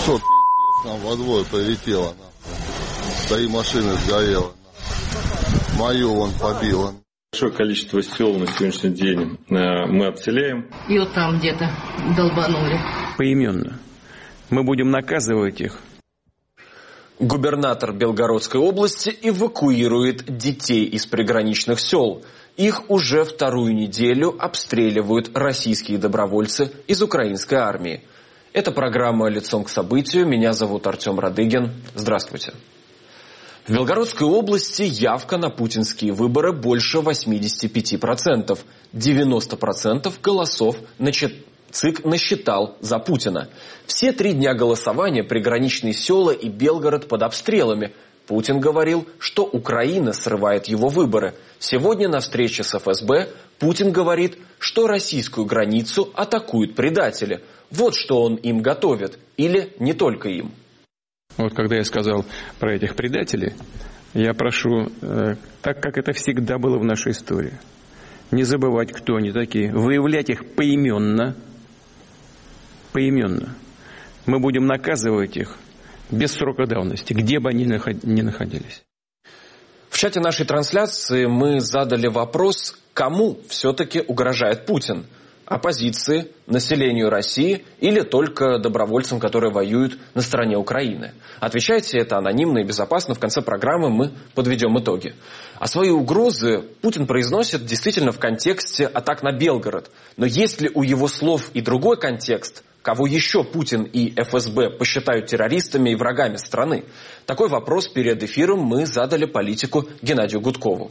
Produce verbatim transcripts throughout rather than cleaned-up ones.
Что, пиздец, нам во двое прилетело, нахуй. Три машины сгорело, нахуй. Мою вон побило. Большое количество сел на сегодняшний день мы обселяем. И вот там где-то долбанули. Поименно. Мы будем наказывать их. Губернатор Белгородской области эвакуирует детей из приграничных сел. Их уже вторую неделю обстреливают российские добровольцы из украинской армии. Это программа «Лицом к событию». Меня зовут Артем Радыгин. Здравствуйте. В Белгородской области явка на путинские выборы больше восемьдесят пять процентов. девяносто процентов голосов ЦИК насчитал за Путина. Все три дня голосования приграничные села и Белгород под обстрелами. Путин говорил, что Украина срывает его выборы. Сегодня на встрече с эф эс бэ Путин говорит, что российскую границу атакуют предатели. Вот что он им готовит. Или не только им. Вот когда я сказал про этих предателей, я прошу, э, так как это всегда было в нашей истории, не забывать, кто они такие, выявлять их поименно, поименно. Мы будем наказывать их без срока давности, где бы они ни находились. В чате нашей трансляции мы задали вопрос, кому все-таки угрожает Путин. Оппозиции, населению России или только добровольцам, которые воюют на стороне Украины. Отвечайте, это анонимно и безопасно. В конце программы мы подведем итоги. А свои угрозы Путин произносит действительно в контексте атак на Белгород. Но есть ли у его слов и другой контекст, кого еще Путин и эф эс бэ посчитают террористами и врагами страны? Такой вопрос перед эфиром мы задали политику Геннадию Гудкову.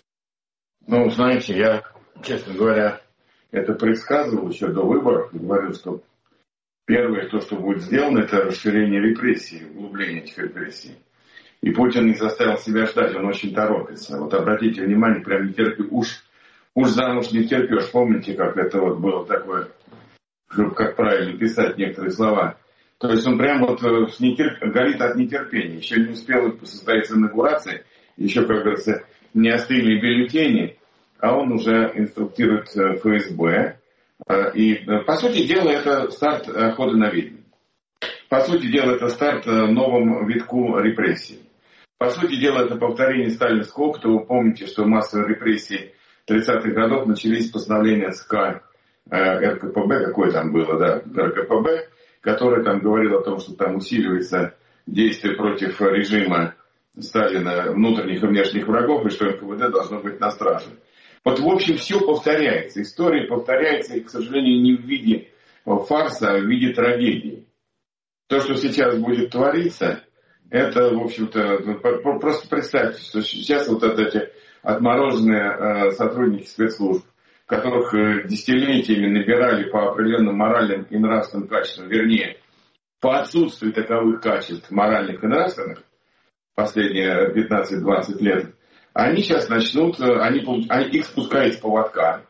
Ну, знаете, я, честно говоря, это предсказывал еще до выборов и говорил, что первое, то, что будет сделано, это расширение репрессий, углубление этих репрессий. И Путин не заставил себя ждать, он очень торопится. Вот обратите внимание, прям не терпи, уж, уж замуж не терпешь. Помните, как это вот было такое, как правильно писать некоторые слова. То есть он прям вот нетерп... горит от нетерпения. Еще не успел состояться инаугурация, еще, как говорится, не остыли бюллетени, а он уже инструктирует эф эс бэ. И, по сути дела, это старт хода на ведьм. По сути дела, это старт новому витку репрессий. По сути дела, это повторение сталинского опыта. Вы помните, что массовые репрессии тридцатых годов начались с постановления ЦК эр ка пэ бэ, какое там было, да, эр ка пэ бэ, которое там говорило о том, что там усиливается действие против режима Сталина, внутренних и внешних врагов, и что эн ка вэ дэ должно быть на страже. Вот, в общем, все повторяется. История повторяется, и, к сожалению, не в виде фарса, а в виде трагедии. То, что сейчас будет твориться, это, в общем-то, просто представьте, что сейчас вот эти отмороженные сотрудники спецслужб, которых десятилетиями набирали по определенным моральным и нравственным качествам, вернее, по отсутствию таковых качеств моральных и нравственных, последние пятнадцать-двадцать лет, они сейчас начнут, они, они, их спускают с поводка,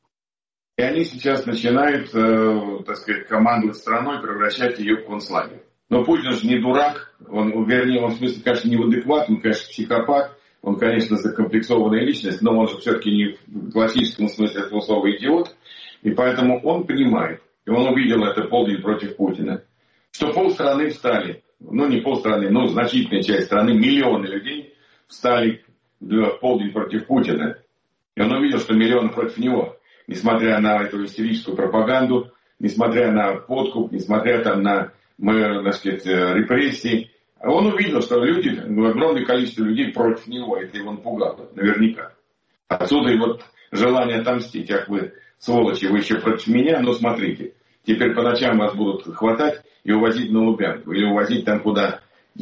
и они сейчас начинают, э, так сказать, командовать страной, превращать ее в концлагерь. Но Путин же не дурак, он, вернее, он в смысле, конечно, не в адекват, он, конечно, психопат, он, конечно, закомплексованная личность, но он же все-таки не в классическом смысле этого слова идиот, и поэтому он понимает, и он увидел это полдень против Путина, что полстраны встали, ну не полстраны, но значительная часть страны, миллионы людей встали в полдень против Путина. И он увидел, что миллионы против него, несмотря на эту истерическую пропаганду, несмотря на подкуп, несмотря там на, так сказать, репрессии. Он увидел, что люди, огромное количество людей против него, это его напугало, наверняка. Отсюда и вот желание отомстить. Ах вы, сволочи, вы еще против меня, но смотрите, теперь по ночам вас будут хватать и увозить на Лубянку, или увозить там, куда,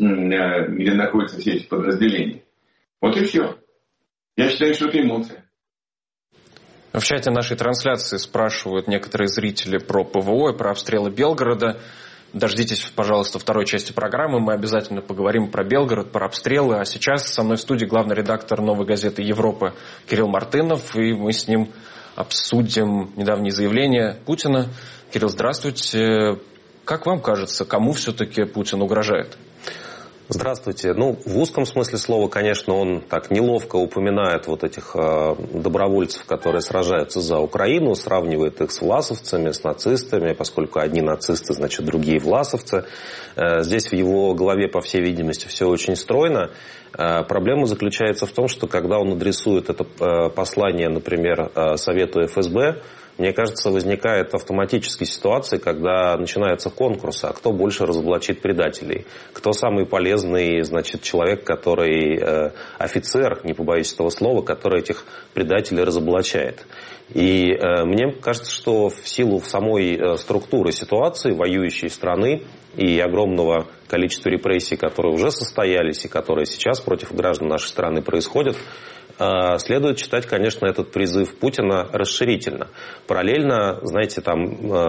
где находятся все эти подразделения. Вот и все. Я считаю, что это эмоция. В чате нашей трансляции спрашивают некоторые зрители про пэ вэ о и про обстрелы Белгорода. Дождитесь, пожалуйста, второй части программы. Мы обязательно поговорим про Белгород, про обстрелы. А сейчас со мной в студии главный редактор «Новой газеты Европы» Кирилл Мартынов. И мы с ним обсудим недавние заявления Путина. Кирилл, здравствуйте. Как вам кажется, кому все-таки Путин угрожает? Здравствуйте. Ну, в узком смысле слова, конечно, он так неловко упоминает вот этих э, добровольцев, которые сражаются за Украину, сравнивает их с власовцами, с нацистами, поскольку одни нацисты, значит, другие власовцы. Э, здесь в его голове, по всей видимости, все очень стройно. Э, проблема заключается в том, что когда он адресует это э, послание, например, э, Совету эф эс бэ, мне кажется, возникает автоматически ситуация, когда начинается конкурс, а кто больше разоблачит предателей. Кто самый полезный, значит, человек, который, э, офицер, не побоюсь этого слова, который этих предателей разоблачает. И э, мне кажется, что в силу самой э, структуры ситуации, воюющей страны и огромного количества репрессий, которые уже состоялись и которые сейчас против граждан нашей страны происходят, следует читать, конечно, этот призыв Путина расширительно. Параллельно, знаете, там,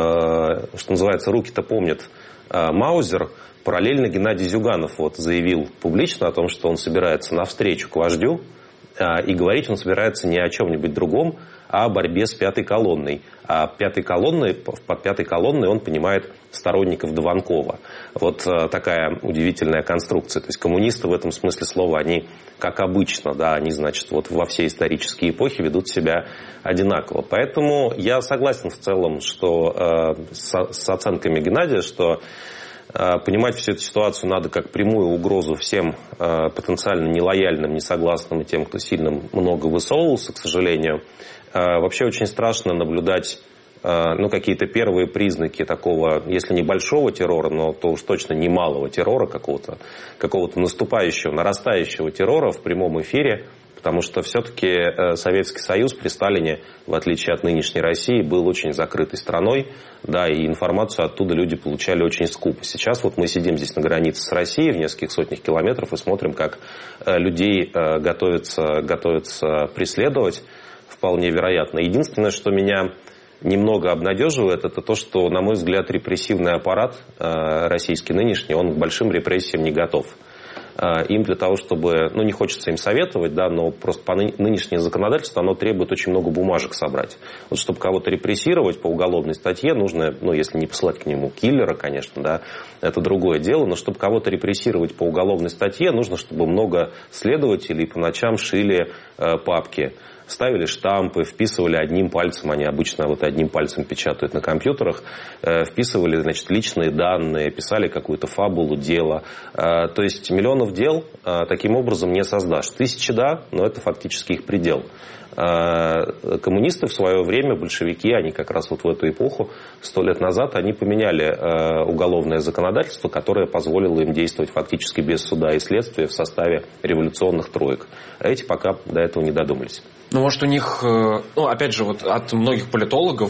э, что называется, руки-то помнят э, Маузер, параллельно Геннадий Зюганов вот заявил публично о том, что он собирается навстречу к вождю, э, и говорить он собирается не о чем-нибудь другом, а о борьбе с пятой колонной. А пятой колонной, под пятой колонной он понимает сторонников Дованкова. Вот э, такая удивительная конструкция. То есть коммунисты в этом смысле слова, они, как обычно, да, они, значит, вот во все исторические эпохи ведут себя одинаково. Поэтому я согласен в целом, что э, с, с оценками Геннадия, что э, понимать всю эту ситуацию надо как прямую угрозу всем э, потенциально нелояльным, несогласным и тем, кто сильно много высовывался, к сожалению. Э, вообще очень страшно наблюдать ну, какие-то первые признаки такого, если не большого террора, но то уж точно не малого террора, какого-то, какого-то наступающего, нарастающего террора в прямом эфире, потому что все-таки Советский Союз при Сталине, в отличие от нынешней России, был очень закрытой страной, да, и информацию оттуда люди получали очень скупо. Сейчас вот мы сидим здесь на границе с Россией в нескольких сотнях километров и смотрим, как людей готовятся, готовятся преследовать, вполне вероятно. Единственное, что меня немного обнадеживает, это то, что, на мой взгляд, репрессивный аппарат э, российский нынешний, он к большим репрессиям не готов. Э, им для того, чтобы, ну, не хочется им советовать, да, но просто по ны- нынешнее законодательство, оно требует очень много бумажек собрать. Вот чтобы кого-то репрессировать по уголовной статье, нужно, ну, если не посылать к нему киллера, конечно, да, это другое дело, но чтобы кого-то репрессировать по уголовной статье, нужно, чтобы много следователей по ночам шили э, папки, ставили штампы, вписывали одним пальцем, они обычно вот одним пальцем печатают на компьютерах, э, вписывали, значит, личные данные, писали какую-то фабулу дела. Э, то есть миллионов дел э, таким образом не создашь. Тысячи, да, но это фактически их предел. Э, коммунисты в свое время, большевики, они как раз вот в эту эпоху, сто лет назад, они поменяли э, уголовное законодательство, которое позволило им действовать фактически без суда и следствия в составе революционных троек. А эти пока до этого не додумались. Ну, может, у них, ну, опять же, вот от многих политологов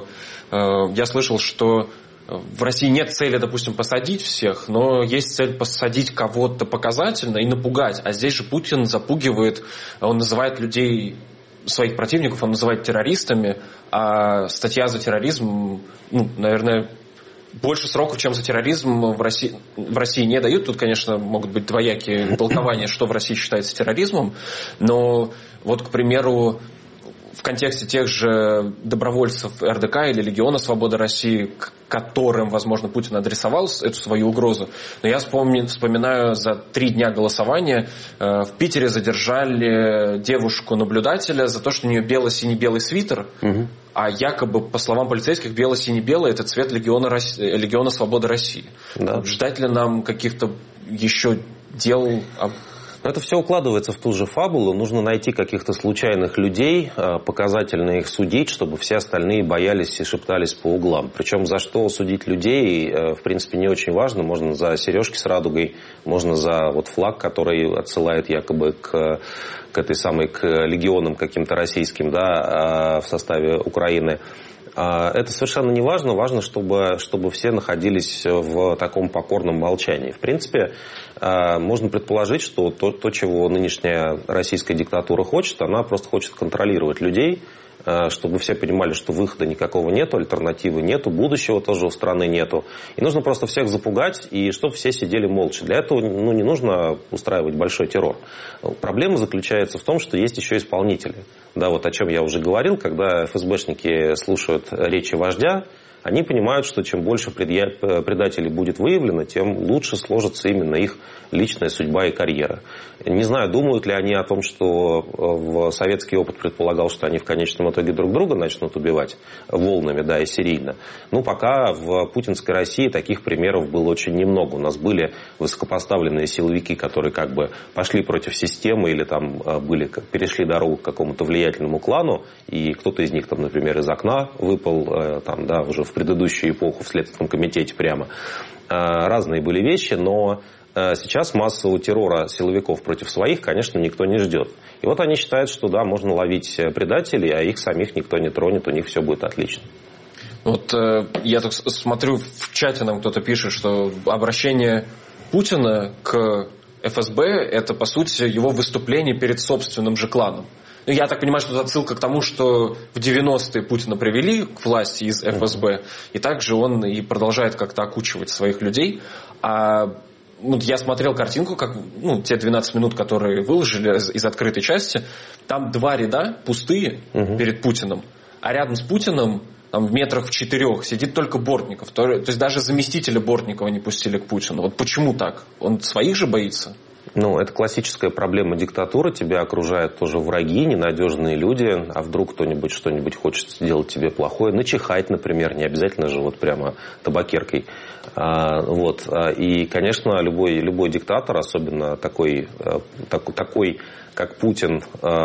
я слышал, что в России нет цели, допустим, посадить всех, но есть цель посадить кого-то показательно и напугать. А здесь же Путин запугивает, он называет людей, своих противников, он называет террористами, а статья за терроризм, ну, наверное, больше сроков, чем за терроризм в России, в России не дают. Тут, конечно, могут быть двоякие толкования, что в России считается терроризмом. Но вот, к примеру, в контексте тех же добровольцев эр дэ ка или Легиона Свободы России, к которым, возможно, Путин адресовал эту свою угрозу. Но я вспомню, вспоминаю, за три дня голосования э, в Питере задержали девушку-наблюдателя за то, что у нее бело-синий-белый свитер, угу. А якобы, по словам полицейских, бело-синий-белый – это цвет Легиона, России, Легиона Свободы России. Да. Ждать ли нам каких-то еще дел... Но это все укладывается в ту же фабулу. Нужно найти каких-то случайных людей, показательно их судить, чтобы все остальные боялись и шептались по углам. Причем за что судить людей, в принципе, не очень важно. Можно за сережки с радугой, можно за вот флаг, который отсылает якобы к, к этой самой, к легионам каким-то российским, да, в составе Украины. Это совершенно не важно. Важно, чтобы, чтобы все находились в таком покорном молчании. В принципе, можно предположить, что то, то, чего нынешняя российская диктатура хочет, она просто хочет контролировать людей, чтобы все понимали, что выхода никакого нету, альтернативы нету, будущего тоже у страны нету. И нужно просто всех запугать, и чтобы все сидели молча. Для этого, ну, не нужно устраивать большой террор. Проблема заключается в том, что есть еще исполнители. Да, вот о чем я уже говорил, когда эф эс бэшники слушают речи вождя, Они понимают, что чем больше предателей будет выявлено, тем лучше сложится именно их личная судьба и карьера. Не знаю, думают ли они о том, что в советский опыт предполагал, что они в конечном итоге друг друга начнут убивать волнами, да, и серийно. Ну, пока в путинской России таких примеров было очень немного. У нас были высокопоставленные силовики, которые как бы пошли против системы или там были, перешли дорогу к какому-то влиятельному клану, и кто-то из них, там, например, из окна выпал, там, да, уже в предыдущую эпоху в Следственном комитете прямо. Разные были вещи, но сейчас массового террора силовиков против своих, конечно, никто не ждет. И вот они считают, что да, можно ловить предателей, а их самих никто не тронет, у них все будет отлично. Вот э, я так смотрю, в чате нам кто-то пишет, что обращение Путина к эф эс бэ – это, по сути, его выступление перед собственным же кланом. Я так понимаю, что это отсылка к тому, что в девяностые Путина привели к власти из эф эс бэ, и также он и продолжает как-то окучивать своих людей. А ну, я смотрел картинку, как ну, те двенадцать минут, которые выложили из, из открытой части, там два ряда пустые угу. перед Путиным, а рядом с Путиным там, в метрах в четырех сидит только Бортников. То, то есть даже заместителя Бортникова не пустили к Путину. Вот почему так? Он своих же боится? Ну, это классическая проблема диктатуры. Тебя окружают тоже враги, ненадежные люди. А вдруг кто-нибудь что-нибудь хочет сделать тебе плохое? Начихать, например, не обязательно же вот прямо табакеркой. А, вот. И, конечно, любой, любой диктатор, особенно такой, так, такой как Путин,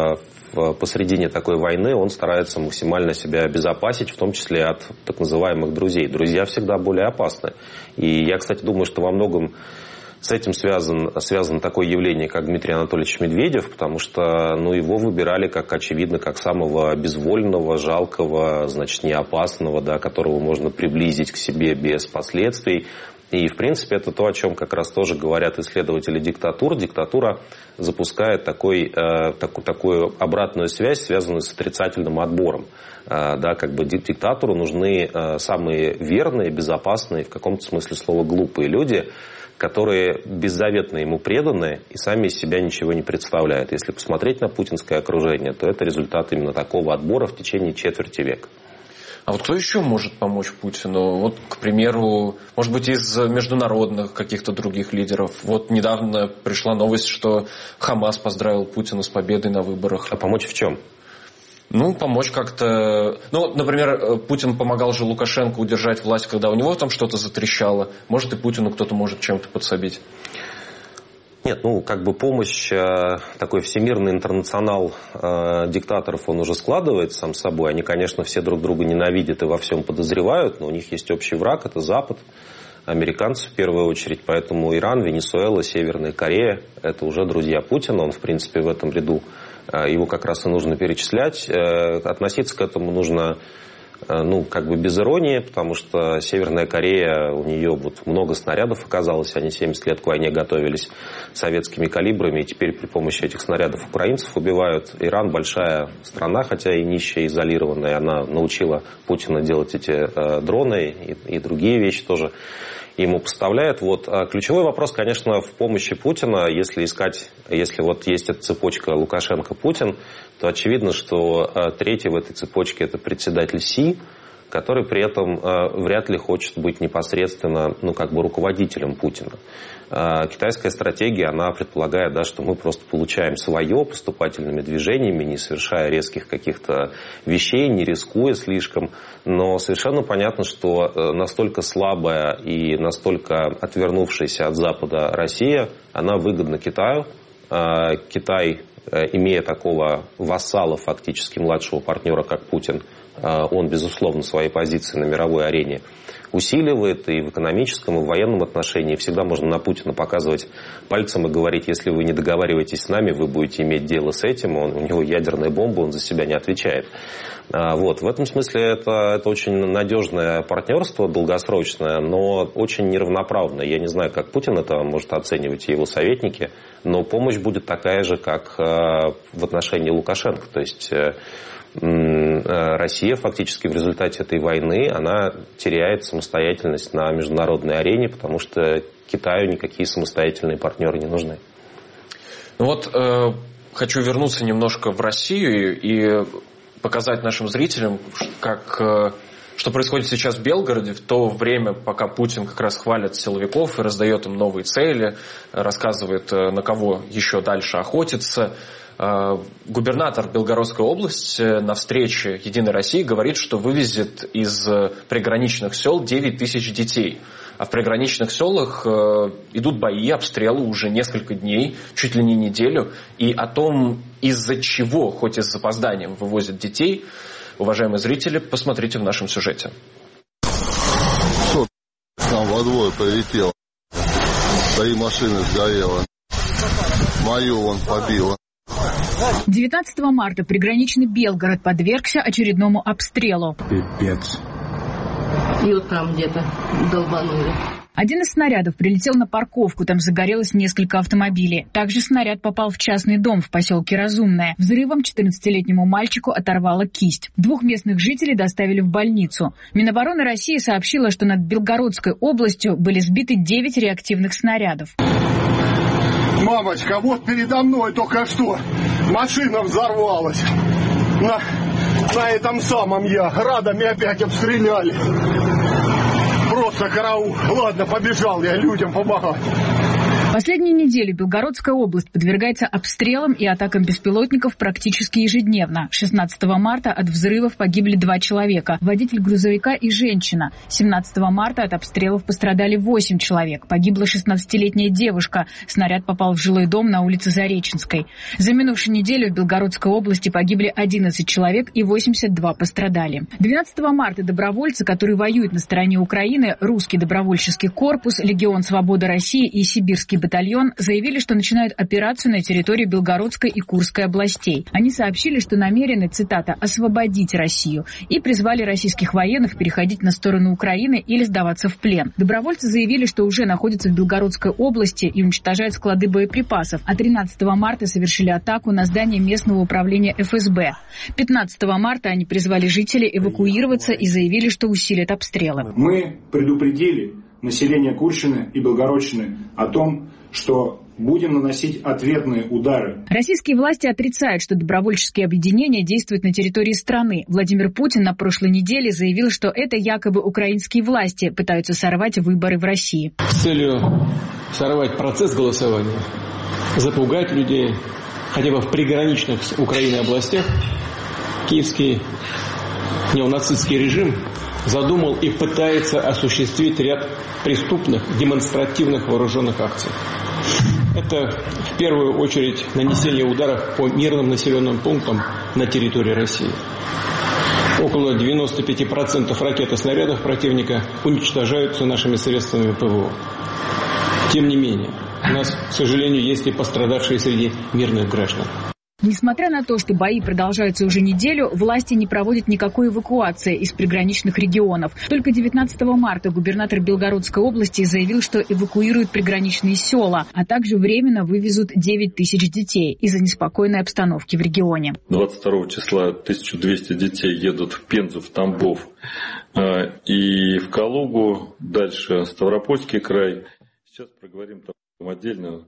посредине такой войны, он старается максимально себя обезопасить, в том числе от так называемых друзей. Друзья всегда более опасны. И я, кстати, думаю, что во многом с этим связан, связано такое явление, как Дмитрий Анатольевич Медведев, потому что ну, его выбирали, как очевидно, как самого безвольного, жалкого, значит, неопасного, да, которого можно приблизить к себе без последствий. И, в принципе, это то, о чем как раз тоже говорят исследователи диктатур. Диктатура запускает такой, э, такую, такую обратную связь, связанную с отрицательным отбором. Э, да, как бы диктатору нужны э, самые верные, безопасные, в каком-то смысле слова глупые люди, которые беззаветно ему преданы и сами из себя ничего не представляют. Если посмотреть на путинское окружение, то это результат именно такого отбора в течение четверти века. А вот кто еще может помочь Путину? Вот, к примеру, может быть, из международных каких-то других лидеров. Вот недавно пришла новость, что Хамас поздравил Путина с победой на выборах. А помочь в чем? Ну, помочь как-то... Ну, например, Путин помогал же Лукашенко удержать власть, когда у него там что-то затрещало. Может, и Путину кто-то может чем-то подсобить. Нет, ну, как бы помощь, такой всемирный интернационал э, диктаторов, он уже складывается сам собой. Они, конечно, все друг друга ненавидят и во всем подозревают, но у них есть общий враг, это Запад, американцы в первую очередь. Поэтому Иран, Венесуэла, Северная Корея – это уже друзья Путина. Он, в принципе, в этом ряду. Его как раз и нужно перечислять. Относиться к этому нужно... Ну, как бы без иронии, потому что Северная Корея, у нее вот много снарядов оказалось, они семьдесят лет к войне готовились советскими калибрами, и теперь при помощи этих снарядов украинцев убивают. Иран большая страна, хотя и нищая, изолированная, она научила Путина делать эти э, дроны и, и другие вещи тоже ему поставляет. Вот. А ключевой вопрос, конечно, в помощи Путина. Если искать, если вот есть эта цепочка Лукашенко-Путин, то очевидно, что третий в этой цепочке это председатель Си, который при этом вряд ли хочет быть непосредственно, ну, как бы руководителем Путина. Китайская стратегия, она предполагает, да, что мы просто получаем свое поступательными движениями, не совершая резких каких-то вещей, не рискуя слишком. Но совершенно понятно, что настолько слабая и настолько отвернувшаяся от Запада Россия, она выгодна Китаю. Китай, имея такого вассала, фактически младшего партнера, как Путин, он, безусловно, свои позиции на мировой арене усиливает и в экономическом, и в военном отношении. Всегда можно на Путина показывать пальцем и говорить, если вы не договариваетесь с нами, вы будете иметь дело с этим. Он, у него ядерная бомба, он за себя не отвечает. Вот. В этом смысле это, это очень надежное партнерство, долгосрочное, но очень неравноправное. Я не знаю, как Путин это может оценивать, и его советники, но помощь будет такая же, как в отношении Лукашенко. То есть Россия фактически в результате этой войны, она теряет самостоятельность на международной арене, потому что Китаю никакие самостоятельные партнеры не нужны. Ну вот, э, хочу вернуться немножко в Россию и показать нашим зрителям, как э, Что происходит сейчас в Белгороде, в то время, пока Путин как раз хвалит силовиков и раздает им новые цели, рассказывает, на кого еще дальше охотиться. Губернатор Белгородской области на встрече «Единой России» говорит, что вывезет из приграничных сел девять тысяч детей. А в приграничных селах идут бои, обстрелы уже несколько дней, чуть ли не неделю. И о том, из-за чего, хоть и с запозданием, вывозят детей, уважаемые зрители, посмотрите в нашем сюжете. Что там во двор прилетело? Три машины сгорело. Мою вон побило. девятнадцатого марта приграничный Белгород подвергся очередному обстрелу. Пипец. И вот там где-то долбанули. Один из снарядов прилетел на парковку, там загорелось несколько автомобилей. Также снаряд попал в частный дом в поселке Разумное. Взрывом четырнадцатилетнему мальчику оторвало кисть. Двух местных жителей доставили в больницу. Минобороны России сообщила, что над Белгородской областью были сбиты девять реактивных снарядов. Мамочка, вот передо мной только что машина взорвалась. На, на этом самом я. Градами опять обстреляли. Просто караул. Ладно, побежал я людям помогать. Последнюю неделю Белгородская область подвергается обстрелам и атакам беспилотников практически ежедневно. шестнадцатого марта от взрывов погибли два человека. Водитель грузовика и женщина. семнадцатого марта от обстрелов пострадали восемь человек. Погибла шестнадцатилетняя девушка. Снаряд попал в жилой дом на улице Зареченской. За минувшую неделю в Белгородской области погибли одиннадцать человек и восемьдесят два пострадали. двенадцатого марта добровольцы, которые воюют на стороне Украины, Русский добровольческий корпус, Легион Свободы России и Сибирский батальон, заявили, что начинают операцию на территории Белгородской и Курской областей. Они сообщили, что намерены, цитата, «освободить Россию» и призвали российских военных переходить на сторону Украины или сдаваться в плен. Добровольцы заявили, что уже находятся в Белгородской области и уничтожают склады боеприпасов, а тринадцатого марта совершили атаку на здание местного управления эф эс бэ. пятнадцатого марта они призвали жителей эвакуироваться и заявили, что усилят обстрелы. Мы предупредили население Курщины и Белгородщины о том, что будем наносить ответные удары. Российские власти отрицают, что добровольческие объединения действуют на территории страны. Владимир Путин на прошлой неделе заявил, что это якобы украинские власти пытаются сорвать выборы в России. С целью сорвать процесс голосования, запугать людей, хотя бы в приграничных с Украиной областях, киевский неонацистский режим задумал и пытается осуществить ряд преступных, демонстративных вооруженных акций. Это в первую очередь нанесение ударов по мирным населенным пунктам на территории России. Около девяноста пяти процентов ракет и снарядов противника уничтожаются нашими средствами пэ вэ о. Тем не менее, у нас, к сожалению, есть и пострадавшие среди мирных граждан. Несмотря на то, что бои продолжаются уже неделю, власти не проводят никакой эвакуации из приграничных регионов. Только девятнадцатого марта губернатор Белгородской области заявил, что эвакуирует приграничные села, а также временно вывезут девять тысяч детей из-за неспокойной обстановки в регионе. двадцать второго числа тысяча двести детей едут в Пензу, в Тамбов и в Калугу, дальше Ставропольский край. Сейчас проговорим там отдельно.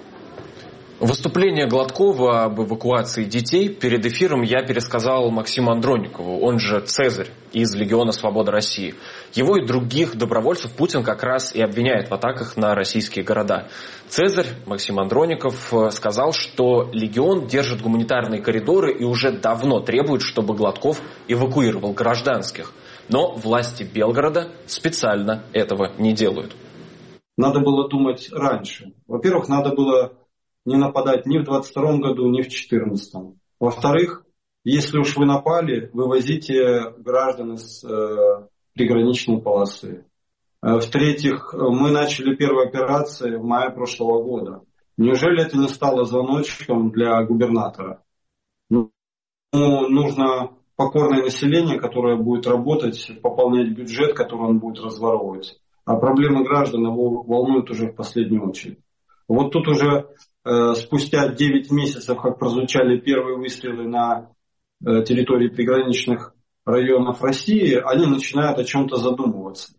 Выступление Гладкова об эвакуации детей перед эфиром я пересказал Максиму Андроникову, он же Цезарь из Легиона Свободы России. Его и других добровольцев Путин как раз и обвиняет в атаках на российские города. Цезарь, Максим Андроников, сказал, что Легион держит гуманитарные коридоры и уже давно требует, чтобы Гладков эвакуировал гражданских. Но власти Белгорода специально этого не делают. Надо было думать раньше. Во-первых, надо было не нападать ни в двадцать втором году, ни в четырнадцатом. Во-вторых, если уж вы напали, вывозите граждан из э, приграничной полосы. Э, в-третьих, мы начали первые операции в мае прошлого года. Неужели это не стало звоночком для губернатора? Ну, нужно покорное население, которое будет работать, пополнять бюджет, который он будет разворовывать. А проблемы граждан его волнуют уже в последнюю очередь. Вот тут уже э, спустя девять месяцев, как прозвучали первые выстрелы на э, территории приграничных районов России, они начинают о чем-то задумываться.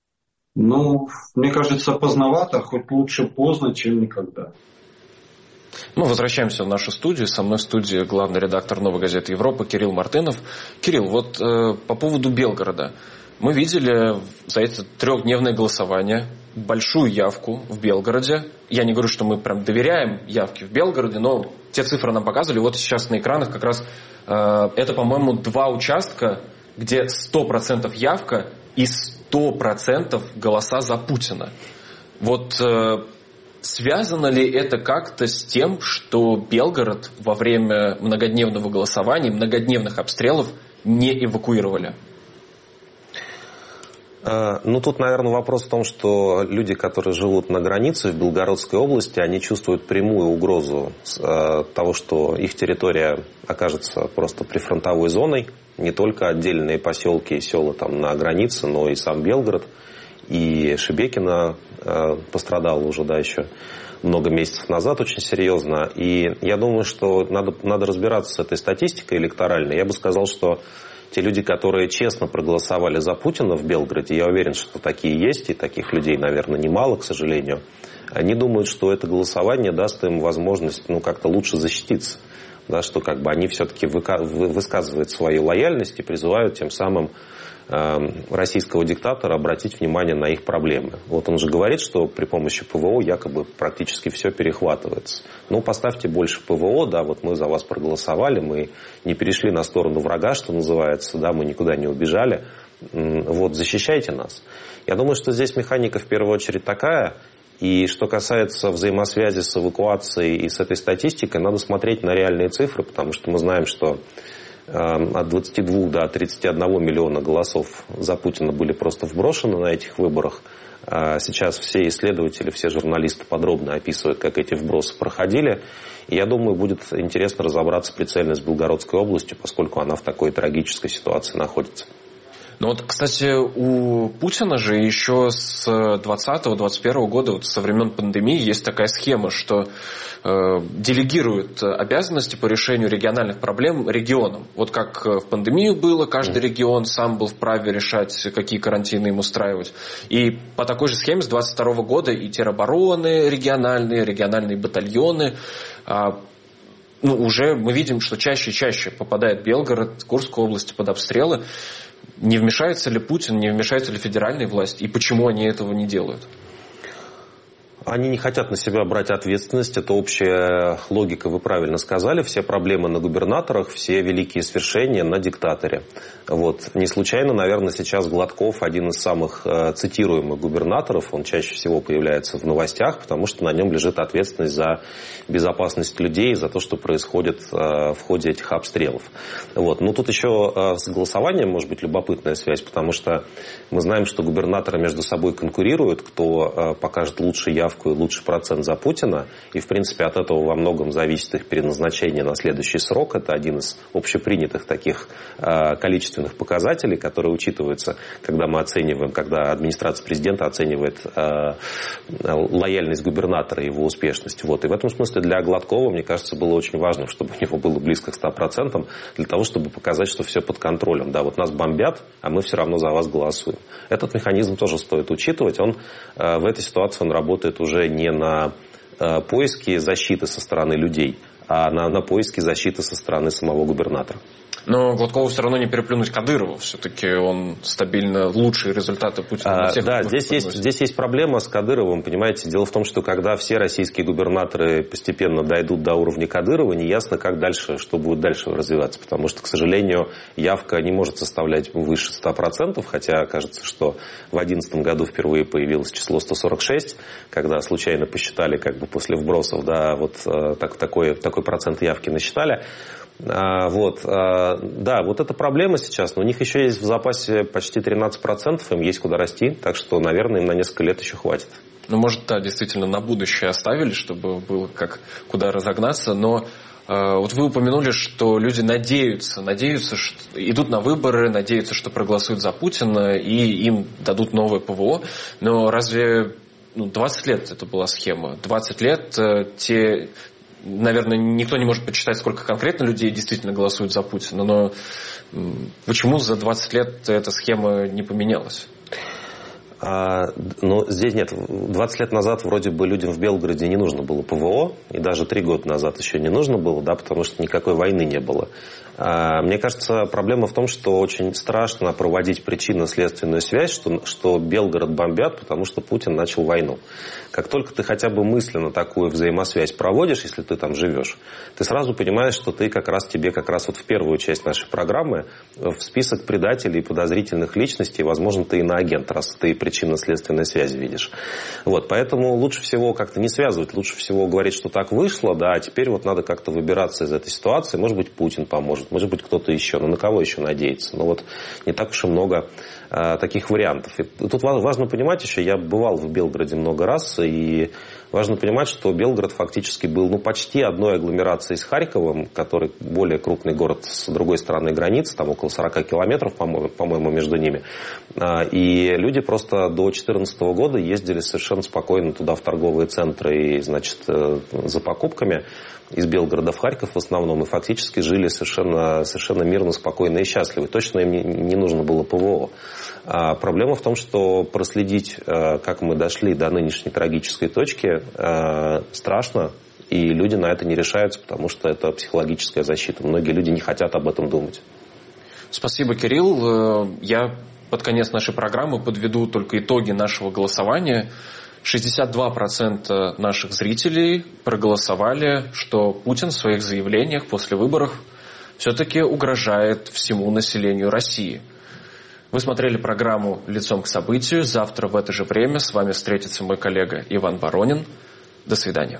Ну, мне кажется, поздновато, хоть лучше поздно, чем никогда. Мы возвращаемся в нашу студию. Со мной в студии главный редактор «Новой газеты Европы» Кирилл Мартынов. Кирилл, вот э, по поводу Белгорода. Мы видели за это трехдневное голосование большую явку в Белгороде. Я не говорю, что мы прям доверяем явке в Белгороде, но те цифры нам показывали. Вот сейчас на экранах как раз э, это, по-моему, два участка, где сто процентов явка и сто процентов голоса за Путина. Вот э, связано ли это как-то с тем, что Белгород во время многодневного голосования, многодневных обстрелов не эвакуировали? Ну, тут, наверное, вопрос в том, что люди, которые живут на границе в Белгородской области, они чувствуют прямую угрозу того, что их территория окажется просто прифронтовой зоной. Не только отдельные поселки и села там на границе, но и сам Белгород. И Шебекино пострадало уже, да, еще много месяцев назад очень серьезно. И я думаю, что надо, надо разбираться с этой статистикой электоральной. Я бы сказал, что те люди, которые честно проголосовали за Путина в Белгороде, я уверен, что такие есть, и таких людей, наверное, немало, к сожалению, они думают, что это голосование даст им возможность, ну, как-то лучше защититься. Да, что как бы они все-таки высказывают свою лояльность и призывают тем самым э, российского диктатора обратить внимание на их проблемы. Вот он же говорит, что при помощи ПВО якобы практически все перехватывается. Ну, поставьте больше ПВО, да, вот мы за вас проголосовали, мы не перешли на сторону врага, что называется, да, мы никуда не убежали. Вот, защищайте нас. Я думаю, что здесь механика в первую очередь такая. И что касается взаимосвязи с эвакуацией и с этой статистикой, надо смотреть на реальные цифры, потому что мы знаем, что э, от двадцати двух до тридцати одного миллиона голосов за Путина были просто вброшены на этих выборах. А сейчас все исследователи, все журналисты подробно описывают, как эти вбросы проходили. И я думаю, будет интересно разобраться прицельно с Белгородской областью, поскольку она в такой трагической ситуации находится. Ну вот, кстати, у Путина же еще с двадцатого — двадцать первого года, вот со времен пандемии, есть такая схема, что э, делегируют обязанности по решению региональных проблем регионам. Вот как в пандемию было, каждый регион сам был вправе решать, какие карантины им устраивать. И по такой же схеме с двадцать второго года и теробороны региональные, региональные батальоны, э, ну, уже мы видим, что чаще и чаще попадает Белгород, Курская область под обстрелы. Не вмешается ли Путин, не вмешается ли федеральная власть, и почему они этого не делают? Они не хотят на себя брать ответственность, это общая логика, вы правильно сказали, все проблемы на губернаторах, все великие свершения на диктаторе. Вот. Не случайно, наверное, сейчас Гладков один из самых э, цитируемых губернаторов, он чаще всего появляется в новостях, потому что на нем лежит ответственность за безопасность людей, за то, что происходит э, в ходе этих обстрелов. Вот. Но тут еще э, с голосованием может быть любопытная связь, потому что мы знаем, что губернаторы между собой конкурируют, кто э, покажет лучше явку и лучший процент за Путина, и, в принципе, от этого во многом зависит их переназначение на следующий срок. Это один из общепринятых таких э, количественных показателей, которые учитываются, когда мы оцениваем, когда администрация президента оценивает э, лояльность губернатора и его успешность. Вот. И в этом смысле для Гладкова, мне кажется, было очень важно, чтобы у него было близко к ста процентам, для того, чтобы показать, что все под контролем. Да, вот нас бомбят, а мы все равно за вас голосуем. Этот механизм тоже стоит учитывать. Он э, в этой ситуации он работает уже уже не на э, поиске защиты со стороны людей, а на, на поиске защиты со стороны самого губернатора. Но Гладкову все равно не переплюнуть Кадырову. Все-таки он стабильно лучшие результаты Путина. А, да, здесь есть, здесь есть проблема с Кадыровым, понимаете. Дело в том, что когда все российские губернаторы постепенно дойдут до уровня Кадырова, неясно, как дальше, что будет дальше развиваться. Потому что, к сожалению, явка не может составлять выше ста процентов, хотя кажется, что в две тысячи одиннадцатом году впервые появилось число сто сорок шесть, когда случайно посчитали, как бы после вбросов, да, вот так, такой, такой процент явки насчитали. А, вот, а, да, вот эта проблема сейчас, но у них еще есть в запасе почти тринадцать процентов, им есть куда расти, так что, наверное, им на несколько лет еще хватит. Ну, может, да, действительно, на будущее оставили, чтобы было как куда разогнаться, но э, вот вы упомянули, что люди надеются, надеются, что идут на выборы, надеются, что проголосуют за Путина и им дадут новое ПВО, но разве ну, двадцать лет это была схема? двадцать лет э, те... Наверное, никто не может подсчитать, сколько конкретно людей действительно голосуют за Путина, но почему за двадцать лет эта схема не поменялась? А, но здесь нет. двадцать лет назад вроде бы людям в Белгороде не нужно было ПВО, и даже три года назад еще не нужно было, да, потому что никакой войны не было. А, мне кажется, проблема в том, что очень страшно проводить причинно-следственную связь, что, что Белгород бомбят, потому что Путин начал войну. Как только ты хотя бы мысленно такую взаимосвязь проводишь, если ты там живешь, ты сразу понимаешь, что ты как раз тебе как раз вот в первую часть нашей программы в список предателей и подозрительных личностей, возможно, ты иноагент, раз ты причинно-следственной связи видишь. Вот, поэтому лучше всего как-то не связывать, лучше всего говорить, что так вышло, да, а теперь вот надо как-то выбираться из этой ситуации. Может быть, Путин поможет, может быть, кто-то еще, но на кого еще надеяться? Но вот не так уж и много а, таких вариантов. И тут важно понимать еще, я бывал в Белгороде много раз, и важно понимать, что Белгород фактически был ну, почти одной агломерацией с Харьковом, который более крупный город с другой стороны границы, там около сорок километров, по-моему, по-моему, между ними. И люди просто до две тысячи четырнадцатого года ездили совершенно спокойно туда в торговые центры и, значит, за покупками из Белгорода в Харьков в основном, и фактически жили совершенно, совершенно мирно, спокойно и счастливы. Точно им не, не нужно было ПВО. А проблема в том, что проследить, как мы дошли до нынешней трагической точки, страшно, и люди на это не решаются, потому что это психологическая защита. Многие люди не хотят об этом думать. Спасибо, Кирилл. Я под конец нашей программы подведу только итоги нашего голосования. шестьдесят два процента наших зрителей проголосовали, что Путин в своих заявлениях после выборов все-таки угрожает всему населению России. Вы смотрели программу «Лицом к событию». Завтра в это же время с вами встретится мой коллега Иван Воронин. До свидания.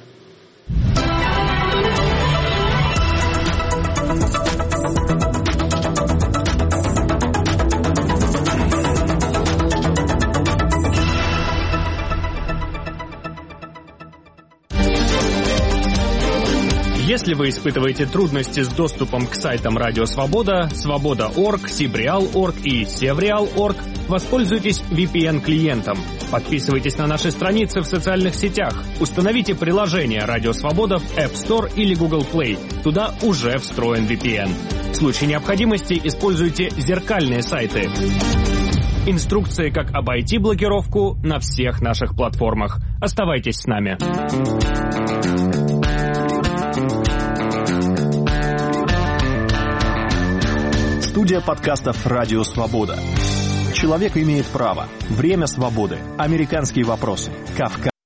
Если вы испытываете трудности с доступом к сайтам Радио Свобода, Свобода точка орг, Сибреал точка орг и Севреал точка орг, воспользуйтесь ви пи эн-клиентом. Подписывайтесь на наши страницы в социальных сетях. Установите приложение Радио Свобода в App Store или Google Play. Туда уже встроен ви пи эн. В случае необходимости используйте зеркальные сайты. Инструкции, как обойти блокировку, на всех наших платформах. Оставайтесь с нами. Студия подкастов «Радио Свобода». Человек имеет право. Время свободы. Американские вопросы. Кавказ.